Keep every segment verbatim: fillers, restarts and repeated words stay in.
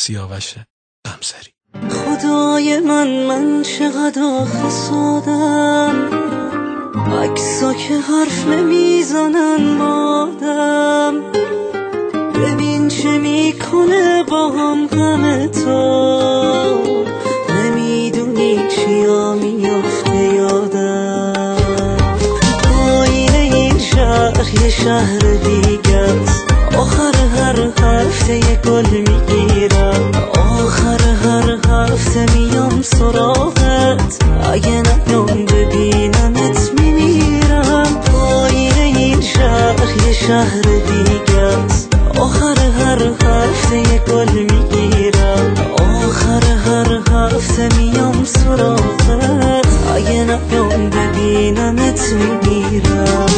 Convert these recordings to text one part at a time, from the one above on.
سیاوش قمصری. خدای من من چقدر آخه سادم، عکسا که حرف نمیزنن بادم، ببین چه میکنه با هم غم تو، نمیدونی چیا میافته یادم. آینه این شهر یه شهر دیگه است، آخر هر هفته یه گل میگیرم، آخر هر هفته میام سراغت، اگه نیام ببینمت میمیرم. آینه این شهر یه شهر دیگه است، آخر هر هفته یه گل میگیرم، آخر هر هفته میام سراغت، اگه نیام ببینمت میمیرم.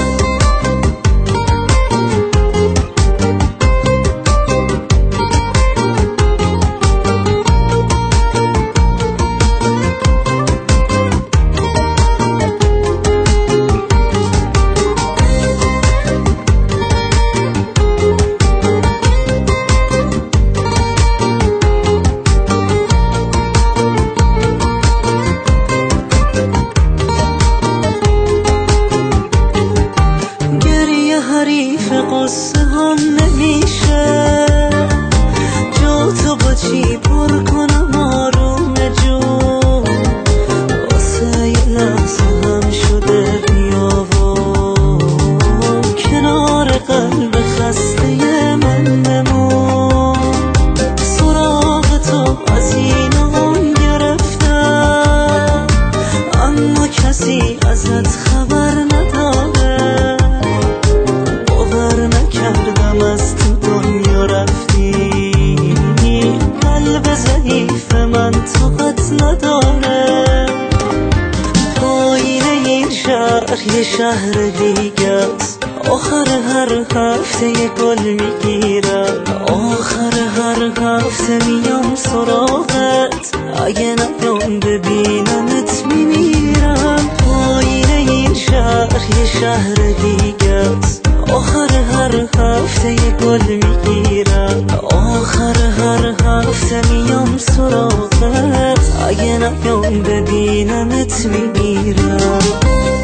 حریف قصه هم نمیشه، جا تو با چی پر کنم آروم جون، واسه یه لحظه هم شده بیا و کنار قلب خسته من بمون. سراغ تو از این و اون گرفتم، اما کسی ازت خبر نداره، کردم از تو دنیا رفتی، قلب ضعیف من طاقت نداره. آینه این شهر یه شهر دیگه است، آخر هر هفته یه گل میگیرم، آخر هر هفته میام سراغت، اگه نیام ببینمت میمیرم. آینه این شهر یه شهر دیگه است، آخر هر هفته یه گل میگیرم، آخر هر هفته میام سراغت، اگه نیام ببینمت میمیرم.